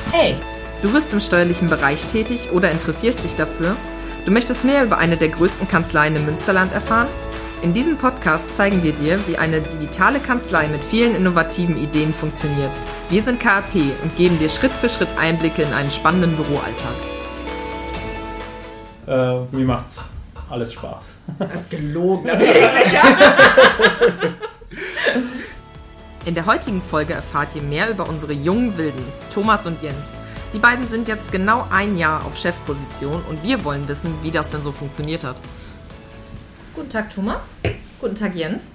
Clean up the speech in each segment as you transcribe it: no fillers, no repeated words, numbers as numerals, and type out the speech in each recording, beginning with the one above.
Hey, du bist im steuerlichen Bereich tätig oder interessierst dich dafür? Du möchtest mehr über eine der größten Kanzleien im Münsterland erfahren? In diesem Podcast zeigen wir dir, wie eine digitale Kanzlei mit vielen innovativen Ideen funktioniert. Wir sind KAP und geben dir Schritt für Schritt Einblicke in einen spannenden Büroalltag. Mir macht's alles Spaß. Das ist gelogen, da bin ich sicher. In der heutigen Folge erfahrt ihr mehr über unsere jungen Wilden, Thomas und Jens. Die beiden sind jetzt genau ein Jahr auf Chefposition und wir wollen wissen, wie das denn so funktioniert hat. Guten Tag, Thomas. Guten Tag, Jens.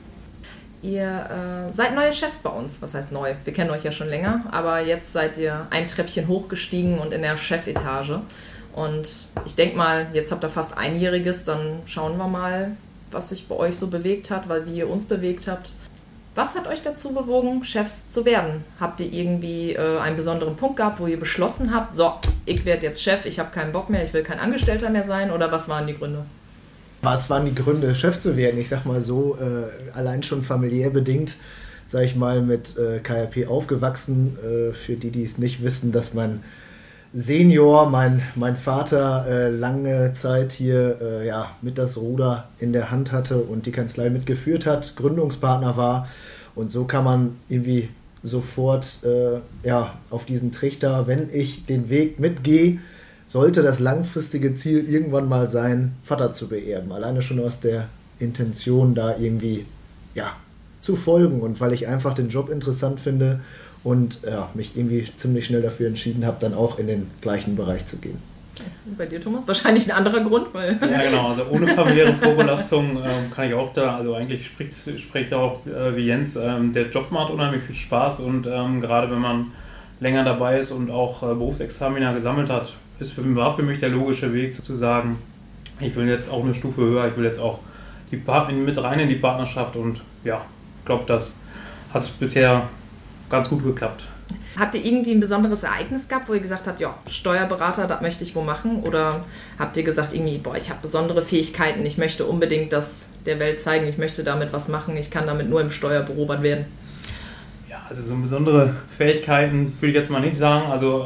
Ihr seid neue Chefs bei uns. Was heißt neu? Wir kennen euch ja schon länger, aber jetzt seid ihr ein Treppchen hochgestiegen und in der Chefetage. Und ich denke mal, jetzt habt ihr fast Einjähriges, dann schauen wir mal, was sich bei euch so bewegt hat, weil wie ihr uns bewegt habt. Was hat euch dazu bewogen, Chefs zu werden? Habt ihr irgendwie einen besonderen Punkt gehabt, wo ihr beschlossen habt, so, ich werde jetzt Chef, ich habe keinen Bock mehr, ich will kein Angestellter mehr sein? Oder was waren die Gründe? Was waren die Gründe, Chef zu werden? Ich sag mal so, allein schon familiär bedingt, sag ich mal, mit KAP aufgewachsen. Für die es nicht wissen, dass mein Senior, mein Vater, lange Zeit hier mit das Ruder in der Hand hatte und die Kanzlei mitgeführt hat, Gründungspartner war. Und so kann man irgendwie sofort auf diesen Trichter, wenn ich den Weg mitgehe, sollte das langfristige Ziel irgendwann mal sein, Vater zu beerben. Alleine schon aus der Intention, da irgendwie zu folgen. Und weil ich einfach den Job interessant finde und mich irgendwie ziemlich schnell dafür entschieden habe, dann auch in den gleichen Bereich zu gehen. Und bei dir, Thomas? Wahrscheinlich ein anderer Grund, weil... Ja, genau. Also ohne familiäre Vorbelastung kann ich auch da, also eigentlich spricht auch wie Jens, der Job macht unheimlich viel Spaß und gerade wenn man länger dabei ist und auch Berufsexamina gesammelt hat, war für mich der logische Weg zu sagen, ich will jetzt auch eine Stufe höher, ich will jetzt auch mit rein in die Partnerschaft und ja, ich glaube, das hat bisher ganz gut geklappt. Habt ihr irgendwie ein besonderes Ereignis gehabt, wo ihr gesagt habt, ja, Steuerberater, das möchte ich wo machen? Oder habt ihr gesagt, irgendwie, ich habe besondere Fähigkeiten, ich möchte unbedingt das der Welt zeigen, ich möchte damit was machen, ich kann damit nur im Steuerbüro was werden? Ja, also so besondere Fähigkeiten würde ich jetzt mal nicht sagen. Also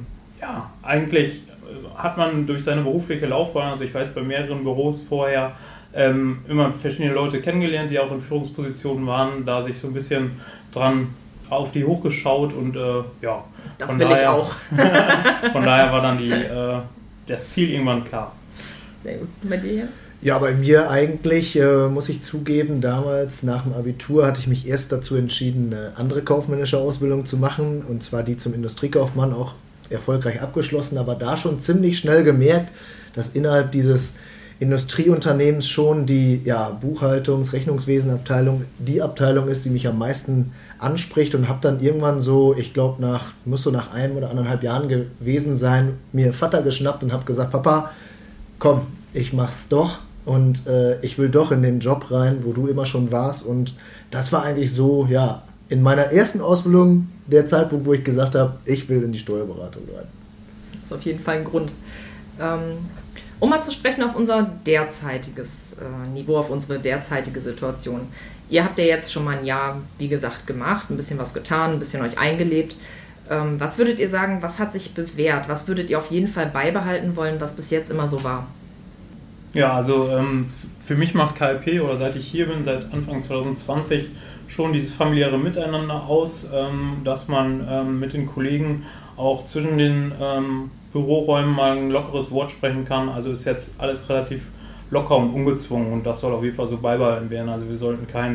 eigentlich hat man durch seine berufliche Laufbahn, also ich war jetzt bei mehreren Büros vorher, immer verschiedene Leute kennengelernt, die auch in Führungspositionen waren, da sich so ein bisschen dran auf die hochgeschaut und das will ich auch. Von daher war dann das Ziel irgendwann klar. Sehr gut. Bei dir jetzt? Ja, bei mir eigentlich, muss ich zugeben, damals nach dem Abitur hatte ich mich erst dazu entschieden, eine andere kaufmännische Ausbildung zu machen, und zwar die zum Industriekaufmann, auch erfolgreich abgeschlossen, aber da schon ziemlich schnell gemerkt, dass innerhalb dieses Industrieunternehmens schon die Buchhaltungs-, Rechnungswesenabteilung die Abteilung ist, die mich am meisten anspricht, und habe dann irgendwann so, ich glaube, muss so nach 1 oder 1,5 Jahren gewesen sein, mir Vater geschnappt und habe gesagt, Papa, komm, ich mach's doch und ich will doch in den Job rein, wo du immer schon warst, und das war eigentlich so, in meiner ersten Ausbildung der Zeitpunkt, wo ich gesagt habe, ich will in die Steuerberatung rein. Das ist auf jeden Fall ein Grund. Um mal zu sprechen auf unser derzeitiges Niveau, auf unsere derzeitige Situation. Ihr habt ja jetzt schon mal ein Jahr, wie gesagt, gemacht, ein bisschen was getan, ein bisschen euch eingelebt. Was würdet ihr sagen, was hat sich bewährt? Was würdet ihr auf jeden Fall beibehalten wollen, was bis jetzt immer so war? Ja, also für mich macht KAP, oder seit ich hier bin, seit Anfang 2020, schon dieses familiäre Miteinander aus, dass man mit den Kollegen auch zwischen den Büroräumen mal ein lockeres Wort sprechen kann. Also ist jetzt alles relativ locker und ungezwungen, und das soll auf jeden Fall so beibehalten werden. Also wir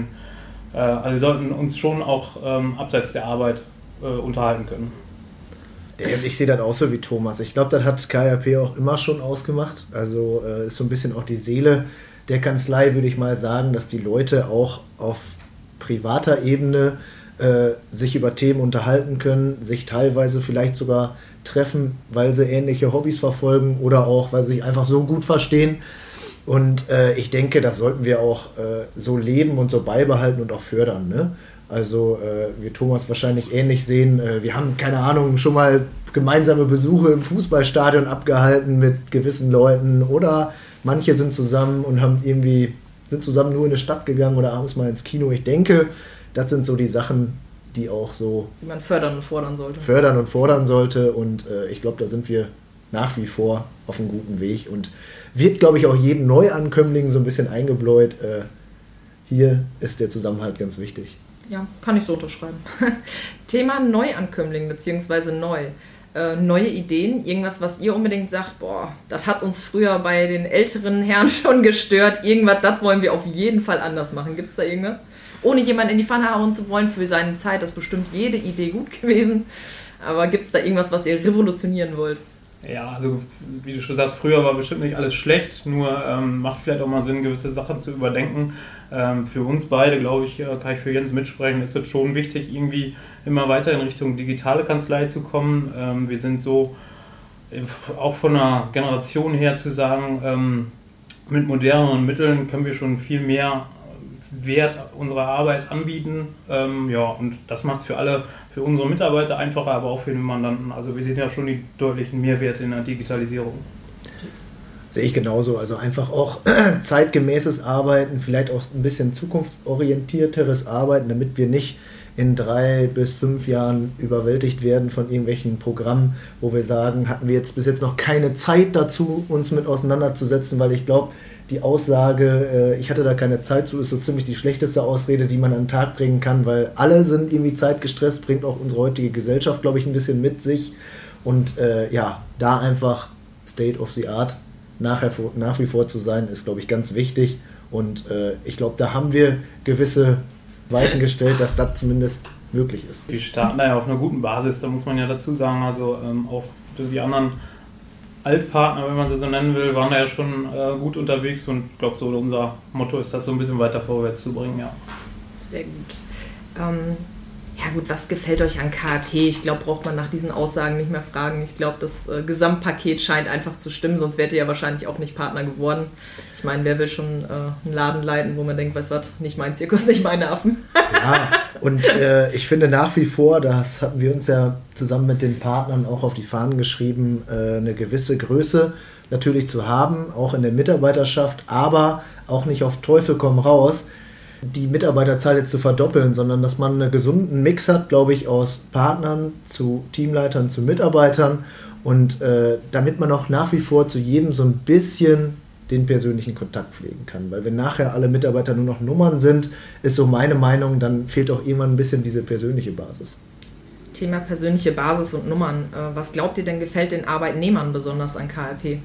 sollten uns schon auch abseits der Arbeit unterhalten können. Ich sehe das auch so wie Thomas. Ich glaube, das hat KAP auch immer schon ausgemacht. Also ist so ein bisschen auch die Seele der Kanzlei, würde ich mal sagen, dass die Leute auch auf privater Ebene sich über Themen unterhalten können, sich teilweise vielleicht sogar treffen, weil sie ähnliche Hobbys verfolgen oder auch, weil sie sich einfach so gut verstehen. Und ich denke, das sollten wir auch so leben und so beibehalten und auch fördern, ne? Also wir Thomas wahrscheinlich ähnlich sehen. Wir haben, keine Ahnung, schon mal gemeinsame Besuche im Fußballstadion abgehalten mit gewissen Leuten, oder manche sind zusammen und sind zusammen nur in eine Stadt gegangen oder abends mal ins Kino. Ich denke, das sind so die Sachen, die auch so... Die man fördern und fordern sollte. Und ich glaube, da sind wir nach wie vor auf einem guten Weg und wird, glaube ich, auch jeden Neuankömmling so ein bisschen eingebläut. Hier ist der Zusammenhalt ganz wichtig. Ja, kann ich so unterschreiben. Thema Neuankömmling bzw. neu. Neue Ideen, irgendwas, was ihr unbedingt sagt, boah, das hat uns früher bei den älteren Herren schon gestört, irgendwas, das wollen wir auf jeden Fall anders machen. Gibt es da irgendwas? Ohne jemanden in die Pfanne hauen zu wollen, für seine Zeit ist bestimmt jede Idee gut gewesen, aber gibt es da irgendwas, was ihr revolutionieren wollt? Ja, also wie du schon sagst, früher war bestimmt nicht alles schlecht, nur macht vielleicht auch mal Sinn, gewisse Sachen zu überdenken. Für uns beide, glaube ich, kann ich für Jens mitsprechen, ist es schon wichtig, irgendwie immer weiter in Richtung digitale Kanzlei zu kommen. Wir sind so, auch von der Generation her zu sagen, mit moderneren Mitteln können wir schon viel mehr Wert unserer Arbeit anbieten. Und das macht es für unsere Mitarbeiter einfacher, aber auch für den Mandanten. Also wir sehen ja schon die deutlichen Mehrwerte in der Digitalisierung. Sehe ich genauso. Also einfach auch zeitgemäßes Arbeiten, vielleicht auch ein bisschen zukunftsorientierteres Arbeiten, damit wir nicht in 3 bis 5 Jahren überwältigt werden von irgendwelchen Programmen, wo wir sagen, hatten wir jetzt bis jetzt noch keine Zeit dazu, uns mit auseinanderzusetzen, weil ich glaube, die Aussage, ich hatte da keine Zeit zu, ist so ziemlich die schlechteste Ausrede, die man an den Tag bringen kann, weil alle sind irgendwie zeitgestresst, bringt auch unsere heutige Gesellschaft, glaube ich, ein bisschen mit sich. Und da einfach State of the Art nach wie vor zu sein, ist, glaube ich, ganz wichtig. Und ich glaube, da haben wir gewisse Weichen gestellt, dass das zumindest möglich ist. Wir starten da ja auf einer guten Basis, da muss man ja dazu sagen, also auch die anderen Altpartner, wenn man sie so nennen will, waren da ja schon gut unterwegs und ich glaube, so unser Motto ist das, so ein bisschen weiter vorwärts zu bringen, ja. Sehr gut. Was gefällt euch an KAP? Ich glaube, braucht man nach diesen Aussagen nicht mehr fragen. Ich glaube, das Gesamtpaket scheint einfach zu stimmen, sonst wärt ihr ja wahrscheinlich auch nicht Partner geworden. Ich meine, wer will schon einen Laden leiten, wo man denkt, weißt du was, nicht mein Zirkus, nicht meine Affen. Ja, und ich finde nach wie vor, das hatten wir uns ja zusammen mit den Partnern auch auf die Fahnen geschrieben, eine gewisse Größe natürlich zu haben, auch in der Mitarbeiterschaft, aber auch nicht auf Teufel komm raus, die Mitarbeiterzahl jetzt zu verdoppeln, sondern dass man einen gesunden Mix hat, glaube ich, aus Partnern zu Teamleitern, zu Mitarbeitern und damit man auch nach wie vor zu jedem so ein bisschen den persönlichen Kontakt pflegen kann. Weil wenn nachher alle Mitarbeiter nur noch Nummern sind, ist so meine Meinung, dann fehlt auch irgendwann ein bisschen diese persönliche Basis. Thema persönliche Basis und Nummern. Was glaubt ihr denn gefällt den Arbeitnehmern besonders an KAP?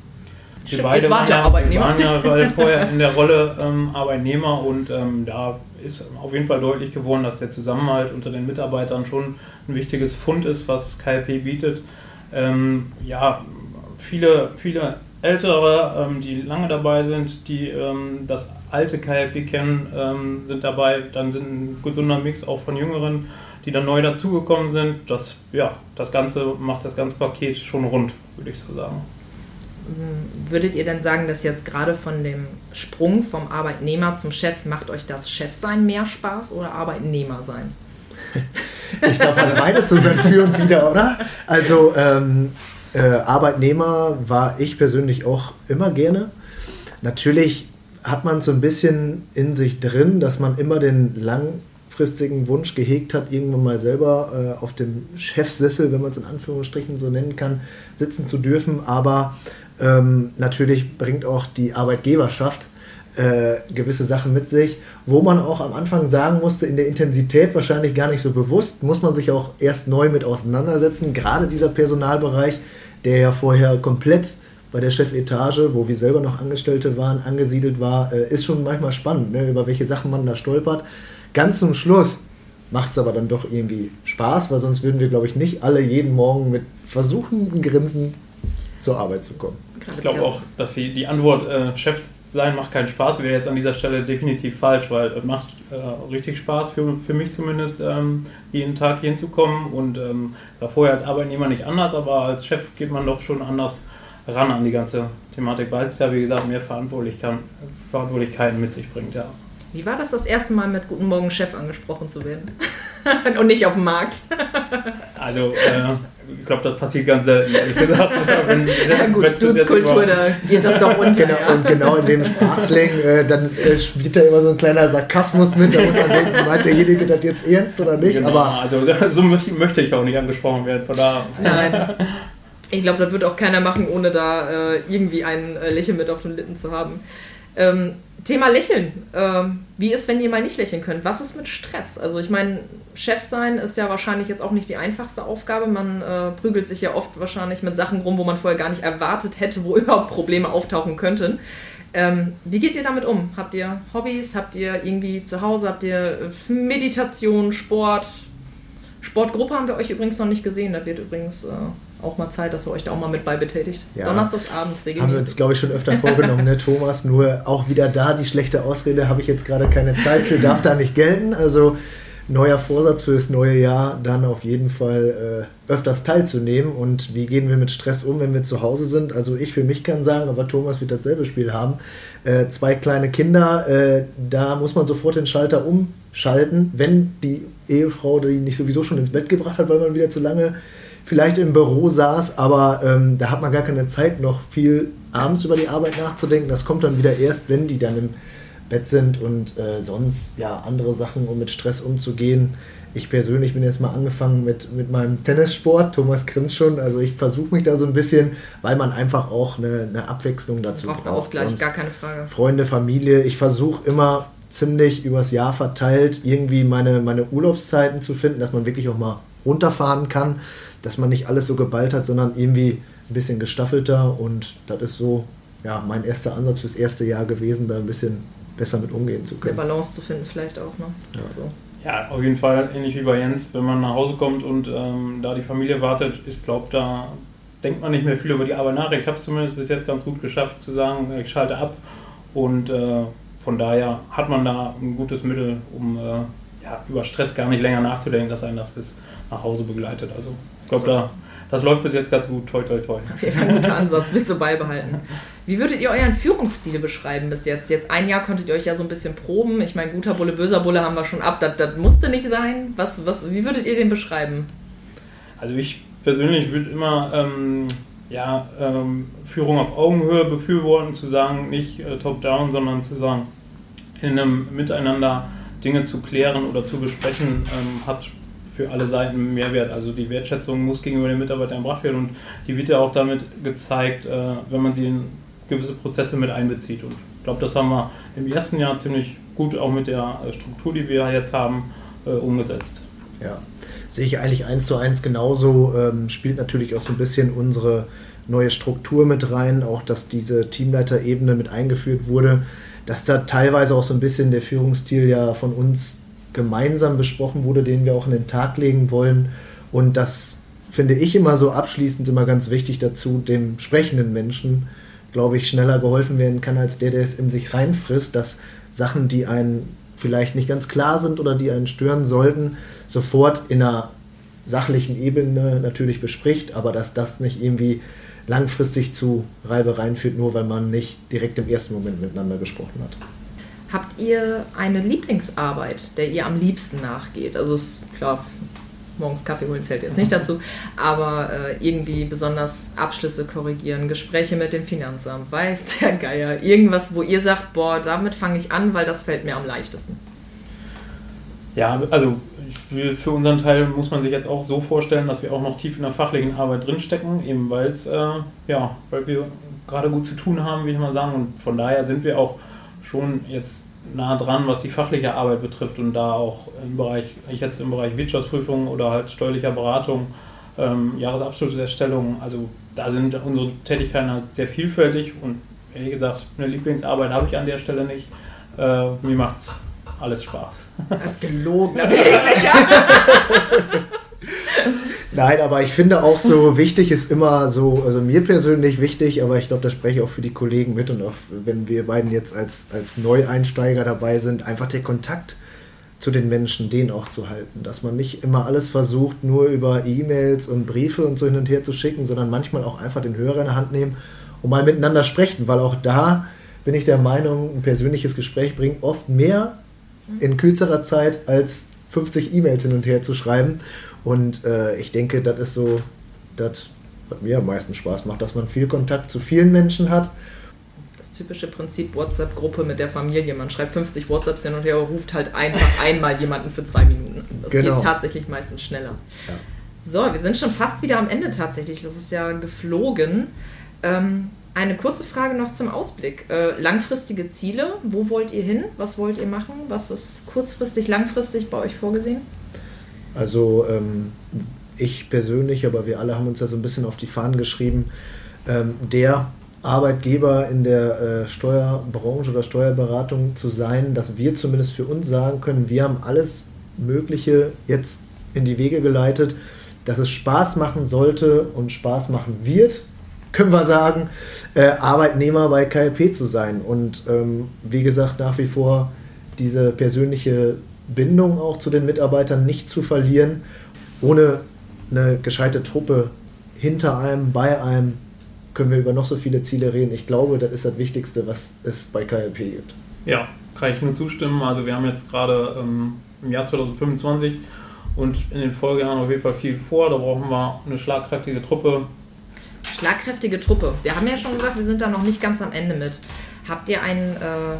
Wir waren ja beide vorher in der Rolle Arbeitnehmer und da ist auf jeden Fall deutlich geworden, dass der Zusammenhalt unter den Mitarbeitern schon ein wichtiges Fund ist, was KAP bietet. Viele Ältere, die lange dabei sind, die das alte KAP kennen, sind dabei. Dann sind ein gesunder Mix auch von Jüngeren, die dann neu dazugekommen sind. Das Ganze macht das ganze Paket schon rund, würde ich so sagen. Würdet ihr denn sagen, dass jetzt gerade von dem Sprung vom Arbeitnehmer zum Chef, macht euch das Chefsein mehr Spaß oder Arbeitnehmer sein? Ich glaube, hat beides so sein Für und Wider, oder? Also Arbeitnehmer war ich persönlich auch immer gerne. Natürlich hat man so ein bisschen in sich drin, dass man immer den langfristigen Wunsch gehegt hat, irgendwann mal selber auf dem Chefsessel, wenn man es in Anführungsstrichen so nennen kann, sitzen zu dürfen. Aber natürlich bringt auch die Arbeitgeberschaft gewisse Sachen mit sich, wo man auch am Anfang sagen musste, in der Intensität wahrscheinlich gar nicht so bewusst, muss man sich auch erst neu mit auseinandersetzen. Gerade dieser Personalbereich, der ja vorher komplett bei der Chefetage, wo wir selber noch Angestellte waren, angesiedelt war, ist schon manchmal spannend, ne, über welche Sachen man da stolpert. Ganz zum Schluss macht es aber dann doch irgendwie Spaß, weil sonst würden wir, glaube ich, nicht alle jeden Morgen mit versuchenden Grinsen zur Arbeit zu kommen. Ich glaube auch, dass die Antwort Chef sein macht keinen Spaß, wäre jetzt an dieser Stelle definitiv falsch, weil es macht richtig Spaß, für mich zumindest, jeden Tag hier hinzukommen und das war vorher als Arbeitnehmer nicht anders, aber als Chef geht man doch schon anders ran an die ganze Thematik, weil es ja, wie gesagt, mehr Verantwortlichkeiten mit sich bringt, ja. Wie war das erste Mal mit Guten Morgen Chef angesprochen zu werden? Und nicht auf dem Markt? Also, ich glaube, das passiert ganz selten, ehrlich gesagt. Ja gut, Dutzkultur, da geht das doch unter. Genau, ja. Und genau in dem Sprachslang, dann spielt da immer so ein kleiner Sarkasmus mit, da muss man denken, meint derjenige das jetzt ernst oder nicht? Genau, aber also so möchte ich auch nicht angesprochen werden, von da. Nein. Ich glaube, das wird auch keiner machen, ohne da irgendwie ein Lächeln mit auf den Lippen zu haben. Thema Lächeln. Wie ist, wenn ihr mal nicht lächeln könnt? Was ist mit Stress? Also ich meine, Chef sein ist ja wahrscheinlich jetzt auch nicht die einfachste Aufgabe. Man prügelt sich ja oft wahrscheinlich mit Sachen rum, wo man vorher gar nicht erwartet hätte, wo überhaupt Probleme auftauchen könnten. Wie geht ihr damit um? Habt ihr Hobbys? Habt ihr irgendwie zu Hause? Habt ihr Meditation, Sport? Sportgruppe haben wir euch übrigens noch nicht gesehen. Da wird übrigens auch mal Zeit, dass ihr euch da auch mal mit bei betätigt. Ja. Donnerstags abends regelmäßig. Haben wir uns, glaube ich, schon öfter vorgenommen, ne, Thomas? Nur auch wieder da die schlechte Ausrede, habe ich jetzt gerade keine Zeit für, darf da nicht gelten. Also neuer Vorsatz für das neue Jahr, dann auf jeden Fall öfters teilzunehmen. Und wie gehen wir mit Stress um, wenn wir zu Hause sind? Also ich für mich kann sagen, aber Thomas wird dasselbe Spiel haben. 2 kleine Kinder, da muss man sofort den Schalter umschalten, wenn die Ehefrau die nicht sowieso schon ins Bett gebracht hat, weil man wieder zu lange vielleicht im Büro saß, aber da hat man gar keine Zeit, noch viel abends über die Arbeit nachzudenken. Das kommt dann wieder erst, wenn die dann im Bett sind und sonst ja andere Sachen, um mit Stress umzugehen. Ich persönlich bin jetzt mal angefangen mit meinem Tennissport. Thomas grinst schon. Also ich versuche mich da so ein bisschen, weil man einfach auch eine Abwechslung dazu braucht. Ausgleich, sonst gar keine Frage. Freunde, Familie. Ich versuche immer ziemlich übers Jahr verteilt irgendwie meine Urlaubszeiten zu finden, dass man wirklich auch mal runterfahren kann, dass man nicht alles so geballt hat, sondern irgendwie ein bisschen gestaffelter, und das ist so ja mein erster Ansatz fürs erste Jahr gewesen, da ein bisschen besser mit umgehen zu können. Eine Balance zu finden vielleicht auch, ne? Ja. Also. Ja, auf jeden Fall, ähnlich wie bei Jens, wenn man nach Hause kommt und da die Familie wartet, ich glaube, da denkt man nicht mehr viel über die Arbeit nach. Ich habe es zumindest bis jetzt ganz gut geschafft zu sagen, ich schalte ab, und von daher hat man da ein gutes Mittel, um über Stress gar nicht länger nachzudenken, dass einen das bis nach Hause begleitet. Also ich glaube, das läuft bis jetzt ganz gut. Toi, toi, toi. Auf jeden Fall ein guter Ansatz, wird so beibehalten. Wie würdet ihr euren Führungsstil beschreiben bis jetzt? Jetzt ein Jahr konntet ihr euch ja so ein bisschen proben. Ich meine, guter Bulle, böser Bulle haben wir schon ab. Das musste nicht sein. Wie würdet ihr den beschreiben? Also ich persönlich würde immer Führung auf Augenhöhe befürworten, zu sagen, nicht top-down, sondern zu sagen, in einem Miteinander Dinge zu klären oder zu besprechen, hat für alle Seiten Mehrwert. Also die Wertschätzung muss gegenüber den Mitarbeitern erbracht werden, und die wird ja auch damit gezeigt, wenn man sie in gewisse Prozesse mit einbezieht. Und ich glaube, das haben wir im ersten Jahr ziemlich gut auch mit der Struktur, die wir jetzt haben, umgesetzt. Ja, sehe ich eigentlich 1:1 genauso. Spielt natürlich auch so ein bisschen unsere neue Struktur mit rein, auch dass diese Teamleiterebene mit eingeführt wurde, dass da teilweise auch so ein bisschen der Führungsstil ja von uns gemeinsam besprochen wurde, den wir auch in den Tag legen wollen. Und das finde ich immer so abschließend immer ganz wichtig dazu, dem sprechenden Menschen, glaube ich, schneller geholfen werden kann, als der es in sich reinfrisst, dass Sachen, die einen vielleicht nicht ganz klar sind oder die einen stören sollten, sofort in einer sachlichen Ebene natürlich bespricht, aber dass das nicht irgendwie langfristig zu Reibereien führt, nur weil man nicht direkt im ersten Moment miteinander gesprochen hat. Habt ihr eine Lieblingsarbeit, der ihr am liebsten nachgeht? Also ist klar, morgens Kaffee holen zählt jetzt nicht dazu, aber irgendwie besonders Abschlüsse korrigieren, Gespräche mit dem Finanzamt, weiß der Geier, irgendwas, wo ihr sagt, boah, damit fange ich an, weil das fällt mir am leichtesten. Ja, also für unseren Teil muss man sich jetzt auch so vorstellen, dass wir auch noch tief in der fachlichen Arbeit drinstecken, eben weil wir gerade gut zu tun haben, will ich mal sagen, und von daher sind wir auch schon jetzt nah dran, was die fachliche Arbeit betrifft, und da auch im Bereich Wirtschaftsprüfung oder halt steuerlicher Beratung, Jahresabschlusserstellung, also da sind unsere Tätigkeiten halt sehr vielfältig, und ehrlich gesagt, eine Lieblingsarbeit habe ich an der Stelle nicht. Mir macht's alles Spaß. Das ist gelogen, da bin ich sicher. Nein, aber ich finde auch so wichtig ist immer so, also mir persönlich wichtig, aber ich glaube, das spreche ich auch für die Kollegen mit, und auch wenn wir beiden jetzt als Neueinsteiger dabei sind, einfach der Kontakt zu den Menschen, den auch zu halten. Dass man nicht immer alles versucht, nur über E-Mails und Briefe und so hin und her zu schicken, sondern manchmal auch einfach den Hörer in der Hand nehmen und mal miteinander sprechen, weil auch da bin ich der Meinung, ein persönliches Gespräch bringt oft mehr in kürzerer Zeit als 50 E-Mails hin und her zu schreiben. Und ich denke, das ist so das, was mir am meisten Spaß macht, dass man viel Kontakt zu vielen Menschen hat. Das typische Prinzip WhatsApp-Gruppe mit der Familie. Man schreibt 50 WhatsApps hin und her und ruft halt einfach einmal jemanden für 2 Minuten. Das geht tatsächlich meistens schneller. Ja. So, wir sind schon fast wieder am Ende tatsächlich. Das ist ja geflogen. Eine kurze Frage noch zum Ausblick. Langfristige Ziele, wo wollt ihr hin? Was wollt ihr machen? Was ist kurzfristig, langfristig bei euch vorgesehen? Also ich persönlich, aber wir alle haben uns ja so ein bisschen auf die Fahnen geschrieben, der Arbeitgeber in der Steuerbranche oder Steuerberatung zu sein, dass wir zumindest für uns sagen können, wir haben alles Mögliche jetzt in die Wege geleitet, dass es Spaß machen sollte und Spaß machen wird, können wir sagen, Arbeitnehmer bei KLP zu sein. Und wie gesagt, nach wie vor diese persönliche Bindung auch zu den Mitarbeitern nicht zu verlieren, ohne eine gescheite Truppe hinter einem, bei einem, können wir über noch so viele Ziele reden. Ich glaube, das ist das Wichtigste, was es bei KLP gibt. Ja, kann ich nur zustimmen. Also wir haben jetzt gerade im Jahr 2025 und in den Folgejahren auf jeden Fall viel vor. Da brauchen wir eine schlagkräftige Truppe. Schlagkräftige Truppe. Wir haben ja schon gesagt, wir sind da noch nicht ganz am Ende mit. Habt ihr einen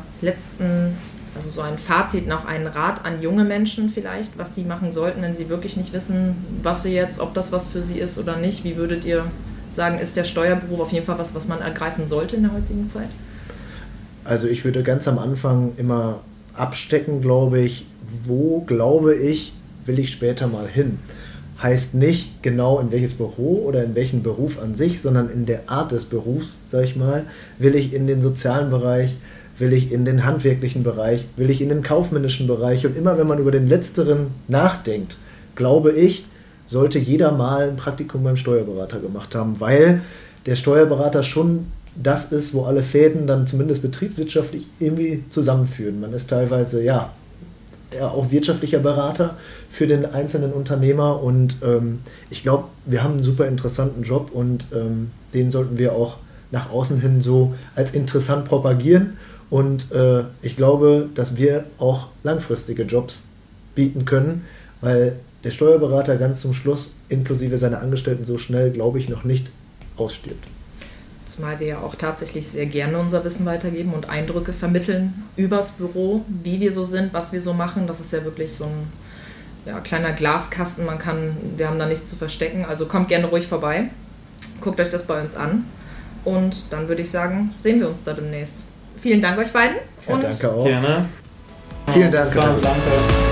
also so ein Fazit, noch einen Rat an junge Menschen vielleicht, was sie machen sollten, wenn sie wirklich nicht wissen, was sie jetzt, ob das was für sie ist oder nicht? Wie würdet ihr sagen, ist der Steuerberuf auf jeden Fall was man ergreifen sollte in der heutigen Zeit? Also ich würde ganz am Anfang immer abstecken, glaube ich, wo, glaube ich, will ich später mal hin. Heißt nicht genau in welches Büro oder in welchen Beruf an sich, sondern in der Art des Berufs, sage ich mal. Will ich in den sozialen Bereich, will ich in den handwerklichen Bereich, will ich in den kaufmännischen Bereich? Und immer wenn man über den Letzteren nachdenkt, glaube ich, sollte jeder mal ein Praktikum beim Steuerberater gemacht haben, weil der Steuerberater schon das ist, wo alle Fäden dann zumindest betriebswirtschaftlich irgendwie zusammenführen. Man ist teilweise, ja auch wirtschaftlicher Berater für den einzelnen Unternehmer und ich glaube, wir haben einen super interessanten Job und den sollten wir auch nach außen hin so als interessant propagieren und ich glaube, dass wir auch langfristige Jobs bieten können, weil der Steuerberater ganz zum Schluss inklusive seiner Angestellten so schnell, glaube ich, noch nicht ausstirbt. Zumal wir ja auch tatsächlich sehr gerne unser Wissen weitergeben und Eindrücke vermitteln übers Büro, wie wir so sind, was wir so machen. Das ist ja wirklich so ein kleiner Glaskasten. Wir haben da nichts zu verstecken. Also kommt gerne ruhig vorbei. Guckt euch das bei uns an. Und dann würde ich sagen, sehen wir uns da demnächst. Vielen Dank euch beiden. Ja, danke auch. Gerne. Vielen Dank. Danke.